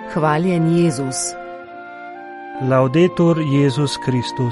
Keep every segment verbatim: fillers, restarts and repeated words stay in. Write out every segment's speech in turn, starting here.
Hvaljen Jezus. Laudetur Jezus Kristus.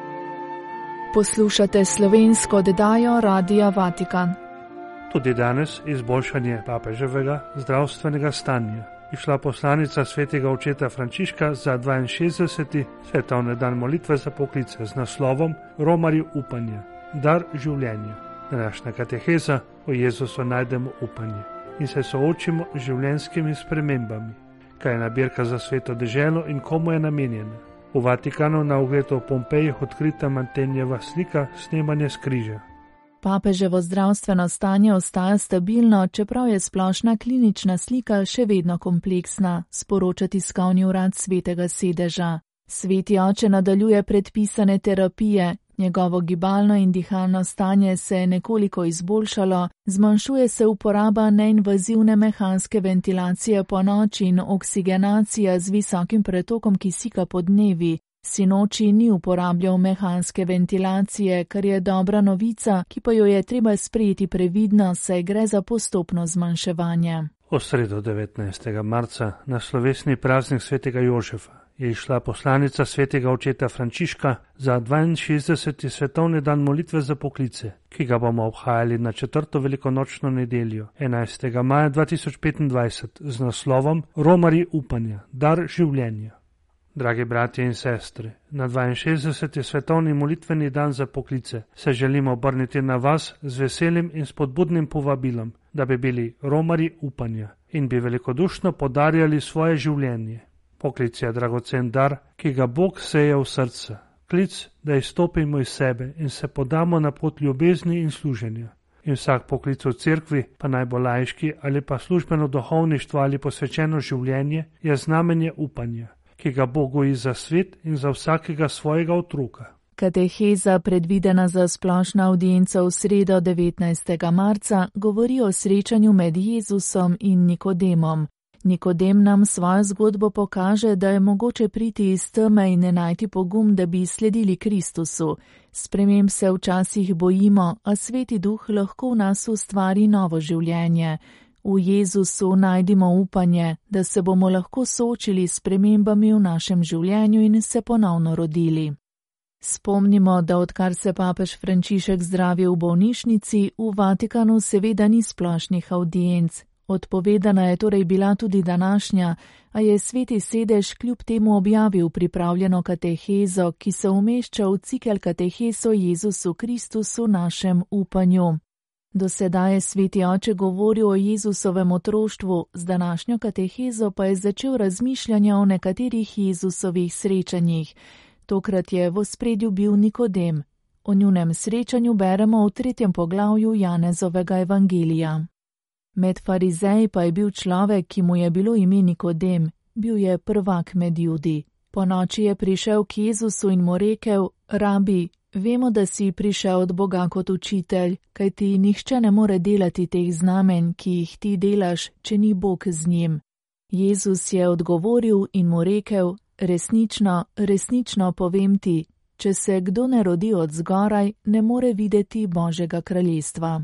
Poslušate slovensko oddajo Radia Vatikan. Tudi danes izboljšanje papeževega zdravstvenega stanja. Išla poslanica svetega očeta Frančiška za dvainšestdeseti svetovni dan molitve za poklice z naslovom Romarji upanja, dar življenja. Današnja kateheza o Jezusu najdemo upanje in se soočimo z življenjskimi spremembami. Kaj je nabirka za sveto deželo in komu je namenjena? V Vatikanu na ogled v Pompejih odkrita Mantenjeva slika snemanja s križa. Papeževo zdravstveno stanje ostaja stabilno, čeprav je splošna klinična slika še vedno kompleksna, sporoča tiskovni urad svetega sedeža. Sveti oče nadaljuje predpisane terapije, njegovo gibalno in dihalno stanje se je nekoliko izboljšalo, zmanjšuje se uporaba neinvazivne mehanske ventilacije po noči in oksigenacija z visokim pretokom kisika po dnevi. Sinoči ni uporabljal mehanske ventilacije, kar je dobra novica, ki pa jo je treba sprejeti previdno, saj gre za postopno zmanjševanje. V sredo devetnajstega marca na slovesni praznik svetega Jožefa je išla poslanica svetega očeta Frančiška za dvainšestdeseti svetovni dan molitve za poklice, ki ga bomo obhajali na četrto velikonočno nedeljo, enajstega maja dva tisoč petindvajset, z naslovom Romarji upanja, dar življenja. Dragi bratje in sestre, na dvainšestdeseti svetovni molitveni dan za poklice se želimo obrniti na vas z veselim in spodbudnim povabilom, da bi bili romarji upanja in bi velikodušno podarjali svoje življenje. Poklic je dragocen dar, ki ga Bog seje v srce. Klic, da izstopimo iz sebe in se podamo na pot ljubezni in služenja. In vsak poklic v cerkvi, pa naj bo laiški ali pa službeno duhovništvo ali posvečeno življenje, je znamenje upanja, ki ga Bog goji za svet in za vsakega svojega otroka. Kateheza, predvidena za splošno avdienco v sredo devetnajstega marca, govori o srečanju med Jezusom in Nikodemom. Nikodem nam svojo zgodbo pokaže, da je mogoče priti iz teme in ne najti pogum, da bi sledili Kristusu. Sprememb se včasih bojimo, a Sveti Duh lahko v nas ustvari novo življenje. V Jezusu najdimo upanje, da se bomo lahko soočili s spremembami v našem življenju in se ponovno rodili. Spomnimo, da odkar se papež Frančišek zdravi v bolnišnici, v Vatikanu seveda ni splošnih avdienc. Odpovedana je torej bila tudi današnja, a je sveti sedež kljub temu objavil pripravljeno katehezo, ki se umešča v cikel katehez o Jezusu Kristusu našem upanju. Do sedaj je sveti oče govoril o Jezusovem otroštvu, z današnjo katehezo pa je začel razmišljanja o nekaterih Jezusovih srečanjih. Tokrat je v ospredju bil Nikodem. O njunem srečanju beremo v tretjem poglavju Janezovega evangelija. Med farizeji pa je bil človek, ki mu je bilo ime Nikodem, bil je prvak med Judi. Po noči je prišel k Jezusu in mu rekel: Rabi, vemo, da si prišel od Boga kot učitelj, kajti nihče ne more delati teh znamenj, ki jih ti delaš, če ni Bog z njim. Jezus je odgovoril in mu rekel: Resnično, resnično povem ti, če se kdo ne rodi od zgoraj, ne more videti Božjega kraljestva.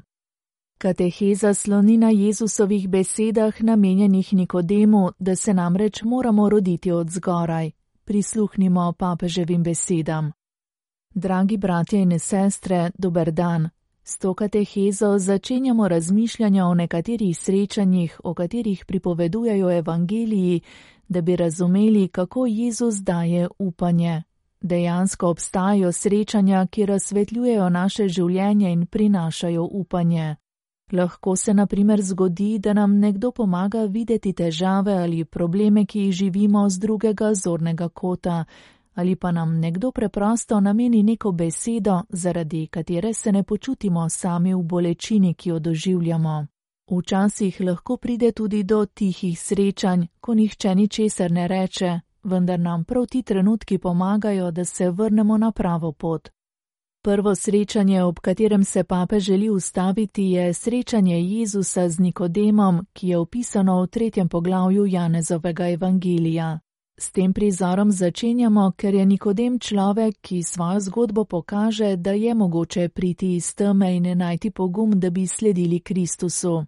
Kateheza sloni na Jezusovih besedah namenjenih Nikodemu, da se namreč moramo roditi od zgoraj. Prisluhnimo papeževim besedam. Dragi bratje in sestre, dober dan. S to katehezo začenjamo razmišljanja o nekaterih srečanjih, o katerih pripovedujejo evangeliji, da bi razumeli, kako Jezus daje upanje. Dejansko obstajajo srečanja, ki razsvetljujejo naše življenje in prinašajo upanje. Lahko se na primer zgodi, da nam nekdo pomaga videti težave ali probleme, ki jih živimo z drugega zornega kota, ali pa nam nekdo preprosto nameni neko besedo, zaradi katere se ne počutimo sami v bolečini, ki jo doživljamo. Včasih lahko pride tudi do tihih srečanj, ko nihče ničesar ne reče, vendar nam prav ti trenutki pomagajo, da se vrnemo na pravo pot. Prvo srečanje, ob katerem se papež želi ustaviti, je srečanje Jezusa z Nikodemom, ki je opisano v tretjem poglavju Janezovega evangelija. S tem prizorom začenjamo, ker je Nikodem človek, ki svojo zgodbo pokaže, da je mogoče priti iz teme in najti pogum, da bi sledili Kristusu.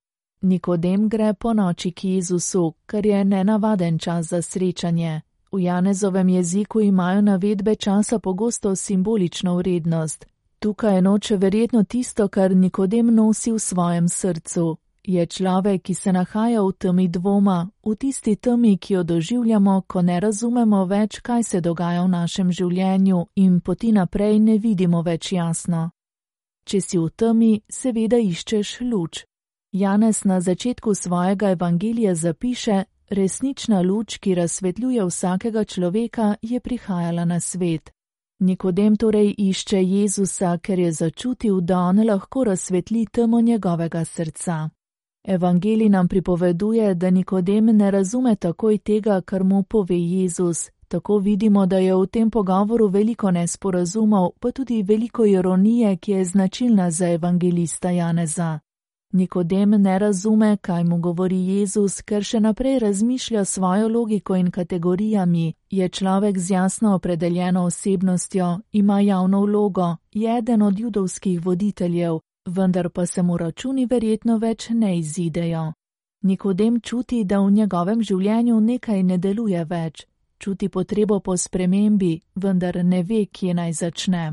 Nikodem gre po noči k Jezusu, kar je nenavaden čas za srečanje. V Janezovem jeziku imajo navedbe časa pogosto simbolično vrednost. Tukaj je noč verjetno tisto, kar Nikodem nosi v svojem srcu. Je človek, ki se nahaja v temi dvoma, v tisti temi, ki jo doživljamo, ko ne razumemo več, kaj se dogaja v našem življenju in poti naprej ne vidimo več jasno. Če si v temi, seveda iščeš luč. Janez na začetku svojega evangelija zapiše: resnična luč, ki razsvetljuje vsakega človeka, je prihajala na svet. Nikodem torej išče Jezusa, ker je začutil, da on lahko razsvetli temo njegovega srca. Evangelij nam pripoveduje, da Nikodem ne razume takoj tega, kar mu pove Jezus. Tako vidimo, da je v tem pogovoru veliko nesporazumov, pa tudi veliko ironije, ki je značilna za evangelista Janeza. Nikodem ne razume, kaj mu govori Jezus, ker še naprej razmišlja svojo logiko in kategorijami. Je človek z jasno opredeljeno osebnostjo, ima javno vlogo, je eden od judovskih voditeljev, vendar pa se mu računi verjetno več ne izidejo. Nikodem čuti, da v njegovem življenju nekaj ne deluje več. Čuti potrebo po spremembi, vendar ne ve, kje naj začne.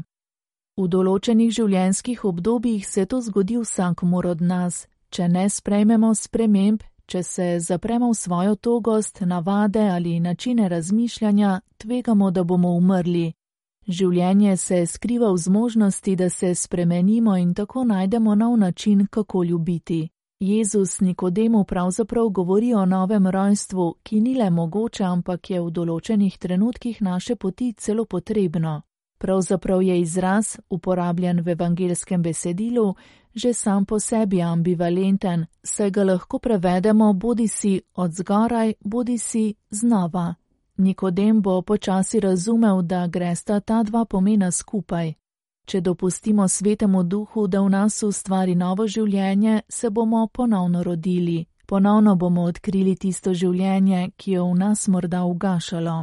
V določenih življenjskih obdobjih se to zgodi vsakomur od nas. Če ne sprejmemo sprememb, če se zapremo v svojo togost, navade ali načine razmišljanja, tvegamo, da bomo umrli. Življenje se skriva v zmožnosti, da se spremenimo in tako najdemo nov način, kako ljubiti. Jezus Nikodemu pravzaprav govori o novem rojstvu, ki ni le mogoče, ampak je v določenih trenutkih naše poti celo potrebno. Pravzaprav je izraz, uporabljen v evangelskem besedilu, že sam po sebi ambivalenten, saj ga lahko prevedemo bodisi od zgoraj, bodisi znova. Nikodem bo počasi razumel, da gresta ta dva pomena skupaj. Če dopustimo Svetemu Duhu, da v nas ustvari novo življenje, se bomo ponovno rodili. Ponovno bomo odkrili tisto življenje, ki je v nas morda ugašalo.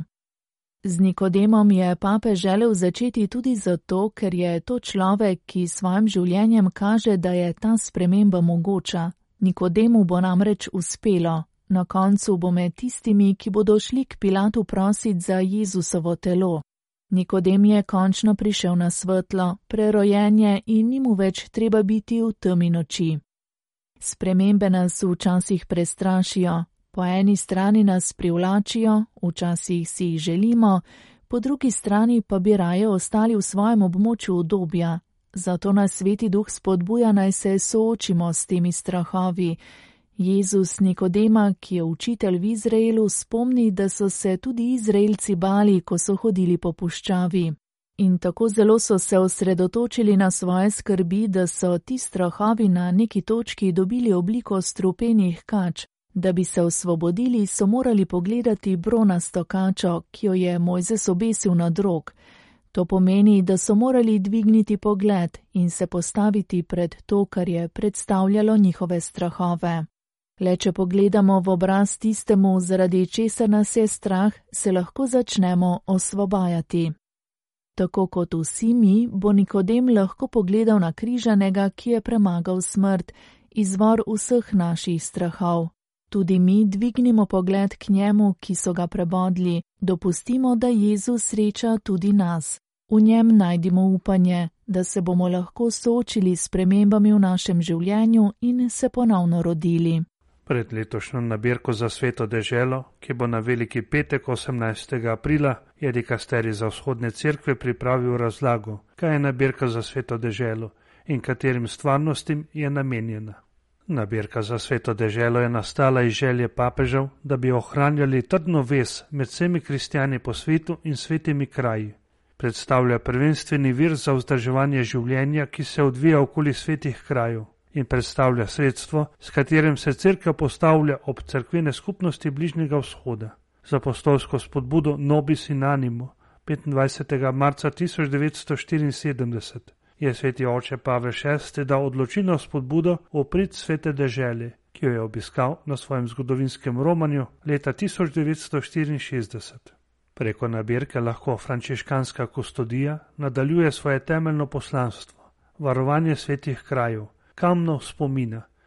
Z Nikodemom je pape želel začeti tudi zato, ker je to človek, ki svojim življenjem kaže, da je ta sprememba mogoča. Nikodemu bo namreč uspelo. Na koncu bo med tistimi, ki bodo šli k Pilatu prosit za Jezusovo telo. Nikodem je končno prišel na svetlo, prerojen je in ni mu več treba biti v temi noči. Spremembe nas včasih prestrašijo. Po eni strani nas privlačijo, včasih si jih želimo, po drugi strani pa bi raje ostali v svojem območju udobja. Zato nas Sveti Duh spodbuja, naj se soočimo s temi strahovi. Jezus Nikodema, ki je učitelj v Izraelu, spomni, da so se tudi Izraelci bali, ko so hodili po puščavi. In tako zelo so se osredotočili na svoje skrbi, da so ti strahovi na neki točki dobili obliko strupenih kač. Da bi se osvobodili, so morali pogledati bronasto kačo, ki jo je Mojzes obesil na drog. To pomeni, da so morali dvigniti pogled in se postaviti pred to, kar je predstavljalo njihove strahove. Le če pogledamo v obraz tistemu, zaradi česar nas je strah, se lahko začnemo osvobajati. Tako kot vsi mi, bo Nikodem lahko pogledal na križanega, ki je premagal smrt, izvor vseh naših strahov. Tudi mi dvignimo pogled k njemu, ki so ga prebodli, dopustimo, da Jezus sreča tudi nas. V njem najdimo upanje, da se bomo lahko soočili s spremembami v našem življenju in se ponovno rodili. Pred letošnjo nabirko za Sveto deželo, ki bo na Veliki petek osemnajstega aprila, je dikasterij za vzhodne cerkve pripravil razlago, kaj je nabirka za Sveto deželo in katerim stvarnostim je namenjena. Nabirka za Sveto deželo je nastala iz želje papežev, da bi ohranjali trdno vez med vsemi kristjani po svetu in svetimi kraji. Predstavlja prvenstveni vir za vzdrževanje življenja, ki se odvija okoli svetih krajev, in predstavlja sredstvo, s katerim se cerkev postavlja ob cerkvene skupnosti Bližnjega vzhoda. Z apostolsko spodbudo Nobis in Animo petindvajsetega marca tisoč devetsto štiriinsedemdeset je sveti oče Pavel šesti dal odločilno spodbudo v prid svete dežele, ki jo je obiskal na svojem zgodovinskem romanju leta tisoč devetsto štiriinšestdeset. Preko nabirke lahko frančiškanska kustodija nadaljuje svoje temeljno poslanstvo, varovanje svetih krajev, kamnov spomina,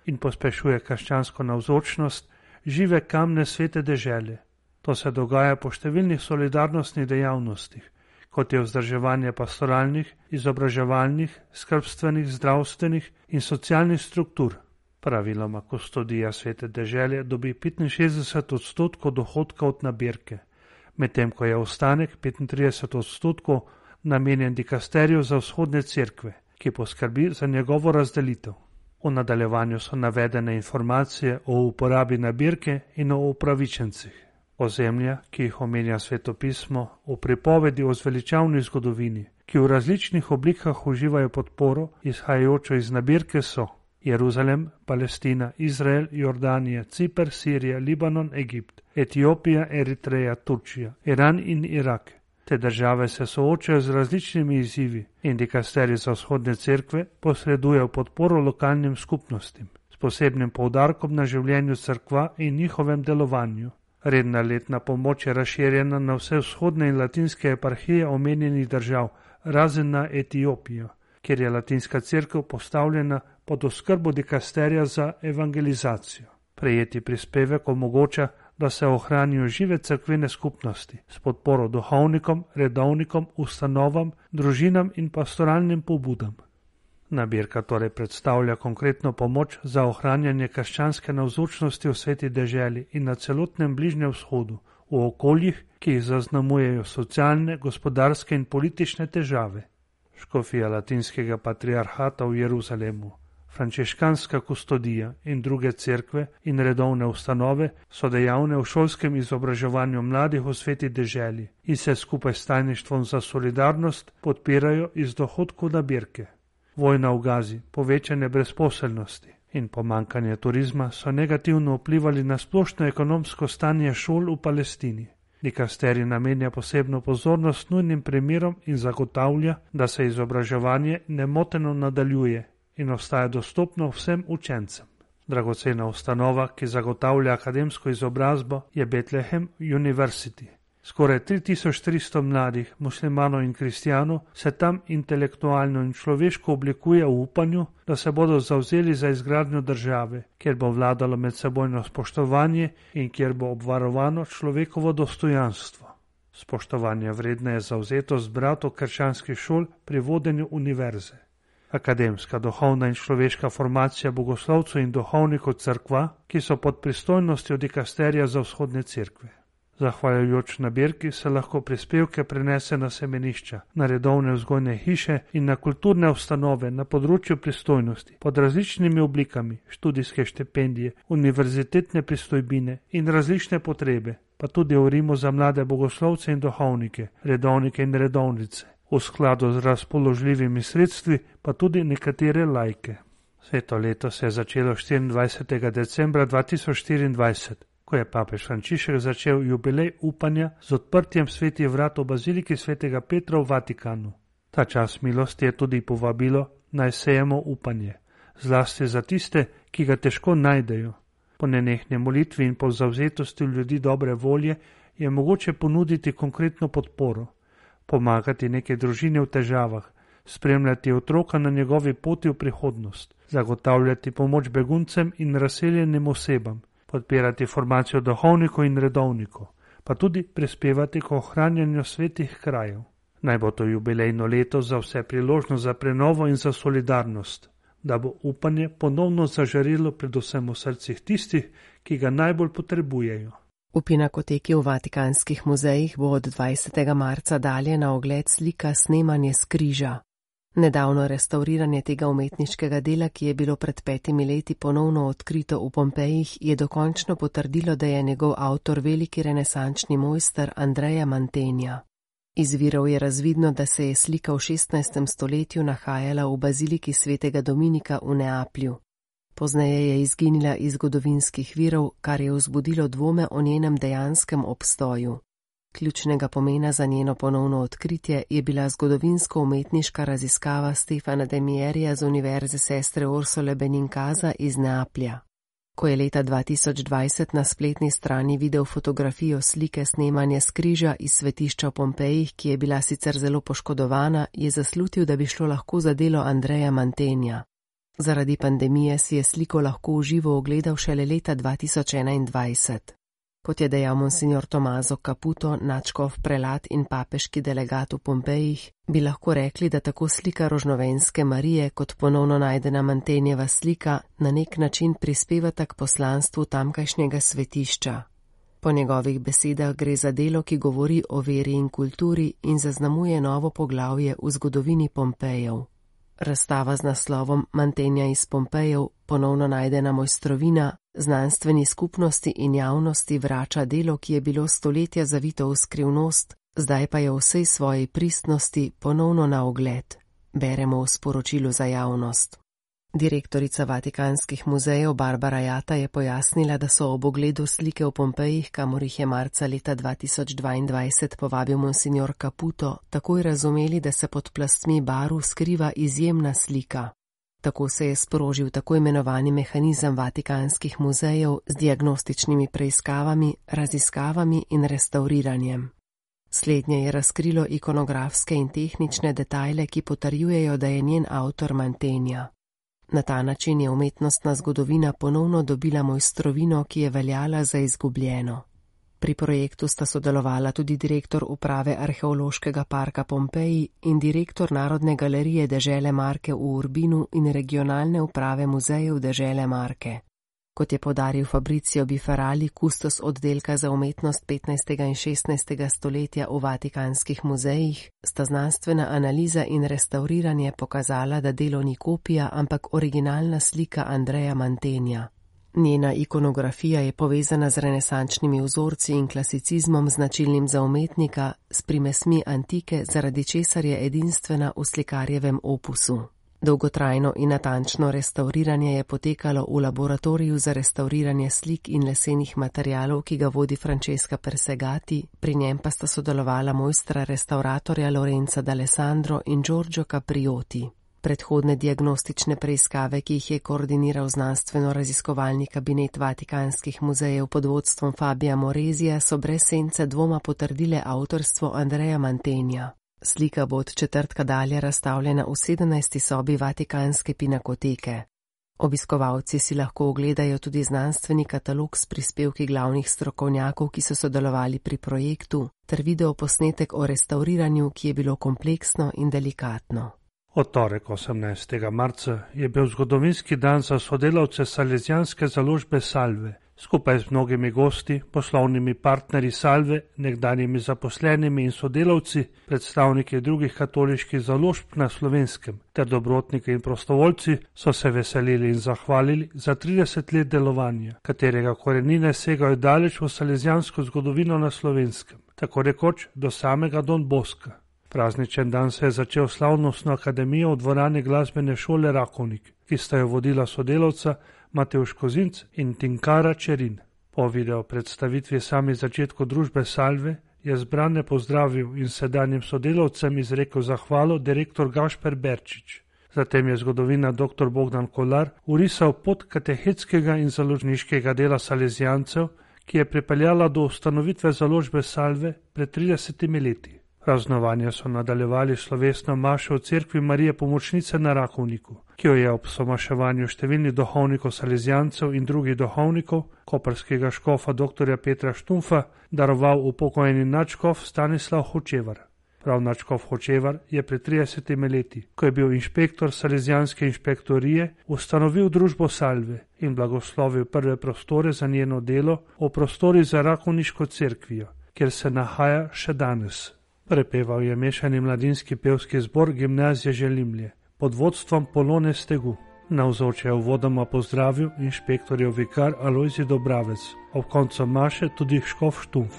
in pospešuje krščansko navzočnost žive kamne svete dežele. To se dogaja po številnih solidarnostnih dejavnostih, kot je vzdrževanje pastoralnih, izobraževalnih, skrbstvenih, zdravstvenih in socialnih struktur. Praviloma kustodija svete dežele dobi petinšestdeset odstotkov dohodka od nabirke, medtem ko je ostanek petintrideset odstotkov namenjen dikasteriju za vzhodne cerkve, ki poskrbi za njegovo razdelitev. V nadaljevanju so navedene informacije o uporabi nabirke in o upravičencih. Ozemlja, ki jih omenja svetopismo, v pripovedi o zveličavni zgodovini, ki v različnih oblikah uživajo podporo, izhajajočo iz nabirke, so Jeruzalem, Palestina, Izrael, Jordanija, Ciper, Sirija, Libanon, Egipt, Etiopija, Eritreja, Turčija, Iran in Irak. Te države se soočajo z različnimi izzivi in dikasterij za vzhodne cerkve posredujejo podporo lokalnim skupnostim, s posebnim poudarkom na življenju cerkva in njihovem delovanju. Redna letna pomoč je razširjena na vse vzhodne in latinske eparhije omenjenih držav, razen na Etiopijo, kjer je latinska cerkev postavljena pod oskrbo dikasterija za evangelizacijo. Prejeti prispevek omogoča, da se ohranijo žive cerkvene skupnosti s podporo duhovnikom, redovnikom, ustanovam, družinam in pastoralnim pobudam. Nabirka torej predstavlja konkretno pomoč za ohranjanje krščanske navzočnosti v sveti deželi in na celotnem Bližnjem vzhodu, v okoljih, ki jih zaznamujejo socialne, gospodarske in politične težave. Škofija latinskega patriarhata v Jeruzalemu, frančiškanska kustodija in druge cerkve in redovne ustanove so dejavne v šolskem izobraževanju mladih v sveti deželi in se skupaj s tajništvom za solidarnost podpirajo iz dohodkov nabirke. Vojna v Gazi, povečanje brezposelnosti in pomankanje turizma so negativno vplivali na splošno ekonomsko stanje šol v Palestini. Dikasterij namenja posebno pozornost nujnim primerom in zagotavlja, da se izobraževanje nemoteno nadaljuje in ostaja dostopno vsem učencem. Dragocena ustanova, ki zagotavlja akademsko izobrazbo, je Bethlehem University. Skoraj tri tisoč tristo mladih muslimanov in kristjanov se tam intelektualno in človeško oblikuje v upanju, da se bodo zavzeli za izgradnjo države, kjer bo vladalo medsebojno spoštovanje in kjer bo obvarovano človekovo dostojanstvo. Spoštovanje vredna je zavzetost bratov krščanskih šol pri vodenju univerze. Akademska, duhovna in človeška formacija bogoslovcev in duhovnikov cerkva, ki so pod pristojnostjo dikasterija za vzhodne cerkve. Zahvaljujoč nabirki se lahko prispevke prenese na semenišča, na redovne vzgojne hiše in na kulturne ustanove na področju pristojnosti pod različnimi oblikami, študijske štipendije, univerzitetne pristojbine in različne potrebe, pa tudi v Rimu za mlade bogoslovce in duhovnike, redovnike in redovnice, v skladu z razpoložljivimi sredstvi pa tudi nekatere laike. Sveto leto se je začelo štiriindvajsetega decembra dva tisoč štiriindvajset, ko je papež Frančišek začel jubilej upanja z odprtjem svetih vrat v baziliki svetega Petra v Vatikanu. Ta čas milosti je tudi povabilo, naj sejemo upanje, zlasti za tiste, ki ga težko najdejo. Po nenehni molitvi in po zavzetosti ljudi dobre volje je mogoče ponuditi konkretno podporo, pomagati neke družine v težavah, spremljati otroka na njegovi poti v prihodnost, zagotavljati pomoč beguncem in razseljenim osebam, podpirati formacijo duhovnikov in redovnikov, pa tudi prispevati k ohranjanju svetih krajev. Naj bo to jubilejno leto za vse priložnost za prenovo in za solidarnost, da bo upanje ponovno zažarilo predvsem v srcih tistih, ki ga najbolj potrebujejo. V Pinakoteki v Vatikanskih muzejih bo od dvajsetega marca dalje na ogled slika Snemanje s križa. Nedavno restauriranje tega umetniškega dela, ki je bilo pred petimi leti ponovno odkrito v Pompejih, je dokončno potrdilo, da je njegov avtor veliki renesančni mojster Andrea Mantegna. Iz virov je razvidno, da se je slika v šestnajstem stoletju nahajala v baziliki svetega Dominika v Neaplju. Pozneje je izginila iz zgodovinskih virov, kar je vzbudilo dvome o njenem dejanskem obstoju. Ključnega pomena za njeno ponovno odkritje je bila zgodovinsko-umetniška raziskava Stefana de Mierija z Univerze sestre Ursule Benincaza iz Neaplja. Ko je leta dva tisoč dvajset na spletni strani videl fotografijo slike Snemanje s križa iz svetišča v Pompejih, ki je bila sicer zelo poškodovana, je zaslutil, da bi šlo lahko za delo Andreja Mantegna. Zaradi pandemije si je sliko lahko v živo ogledal šele leta dva tisoč enaindvajset. Kot je dejal monsignor Tomaso Caputo, nadškof prelat in papeški delegat v Pompejih, bi lahko rekli, da tako slika Rožnovenske Marije kot ponovno najdena Mantenjeva slika na nek način prispevata k poslanstvu tamkajšnjega svetišča. Po njegovih besedah gre za delo, ki govori o veri in kulturi in zaznamuje novo poglavje v zgodovini Pompejev. Razstava z naslovom Mantenja iz Pompejev, ponovno najdena mojstrovina, znanstveni skupnosti in javnosti vrača delo, ki je bilo stoletja zavito v skrivnost, zdaj pa je v vsej svoji pristnosti ponovno na ogled, beremo v sporočilu za javnost. Direktorica Vatikanskih muzejev Barbara Jata je pojasnila, da so ob ogledu slike v Pompejih, kamor jih je marca leta dva tisoč dvaindvajset povabil monsignor Caputo, takoj razumeli, da se pod plastmi barv skriva izjemna slika. Tako se je sprožil tako imenovani mehanizem Vatikanskih muzejev z diagnostičnimi preiskavami, raziskavami in restauriranjem. Slednje je razkrilo ikonografske in tehnične detajle, ki potrjujejo, da je njen avtor Mantenja. Na ta način je umetnostna zgodovina ponovno dobila mojstrovino, ki je veljala za izgubljeno. Pri projektu sta sodelovala tudi direktor uprave Arheološkega parka Pompeji in direktor Narodne galerije dežele Marke v Urbinu in regionalne uprave muzejev dežele Marke. Kot je podaril Fabrizio Bifarali, kustos oddelka za umetnost petnajstega in šestnajstega stoletja v Vatikanskih muzejih, sta znanstvena analiza in restauriranje pokazala, da delo ni kopija, ampak originalna slika Andreja Mantenja. Njena ikonografija je povezana z renesančnimi vzorci in klasicizmom značilnim za umetnika, s primesmi antike, zaradi česar je edinstvena v slikarjevem opusu. Dolgotrajno in natančno restauriranje je potekalo v laboratoriju za restauriranje slik in lesenih materialov, ki ga vodi Francesca Persegati, pri njem pa sta sodelovala mojstra restauratorja Lorenza d'Alessandro in Giorgio Caprioti. Predhodne diagnostične preiskave, ki jih je koordiniral znanstveno-raziskovalni kabinet Vatikanskih muzejev pod vodstvom Fabija Morezija, so brez sence dvoma potrdile avtorstvo Andreja Mantenja. Slika bo od četrtka dalje razstavljena v sedemnajsti sobi Vatikanske pinakoteke. Obiskovalci si lahko ogledajo tudi znanstveni katalog s prispevki glavnih strokovnjakov, ki so sodelovali pri projektu, ter videoposnetek o restauriranju, ki je bilo kompleksno in delikatno. Od torek osemnajstega marca je bil zgodovinski dan za sodelavce Salezijanske založbe Salve. Skupaj z mnogimi gosti, poslovnimi partnerji Salve, nekdanjimi zaposlenimi in sodelavci, predstavniki drugih katoliških založb na Slovenskem ter dobrotniki in prostovoljci so se veselili in zahvalili za trideset let delovanja, katerega korenine segajo daleč v salezijansko zgodovino na Slovenskem, tako rekoč do samega Don Boska. Prazničen dan se je začel slavnostno akademijo v dvorani glasbene šole Rakovnik, ki sta jo vodila sodelavca Matevž Kozinc in Tinkara Čerin. Po video predstavitvi sami začetku družbe Salve je zbrane pozdravil in sedanjim sodelavcem izrekel zahvalo direktor Gašper Berčič. Zatem je zgodovina dr. Bogdan Kolar urisal pot katehetskega in založniškega dela Salezijancev, ki je pripeljala do ustanovitve založbe Salve pred tridesetimi leti. Praznovanje so nadaljevali slovesno mašo v cerkvi Marije Pomočnice na Rakovniku, ki jo je ob somaševanju številnih duhovnikov Salezijancev in drugih duhovnikov, koprskega škofa dr. Petra Štumfa, daroval upokojeni nadškof Stanislav Hočevar. Prav nadškof Hočevar je pred tridesetimi leti, ko je bil inšpektor Salezijanske inšpektorije, ustanovil družbo Salve in blagoslovil prve prostore za njeno delo v prostori za Rakovniško cerkvijo, kjer se nahaja še danes. Prepeval je mešani mladinski pevski zbor Gimnazije Želimlje pod vodstvom Polone Stegu. Navzoče je uvodoma pozdravil inšpektorjev vikar Alojzij Dobravec, ob koncu maše tudi škof Štumf.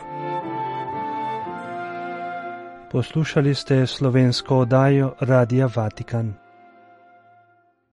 Poslušali ste slovensko oddajo Radia Vatikan.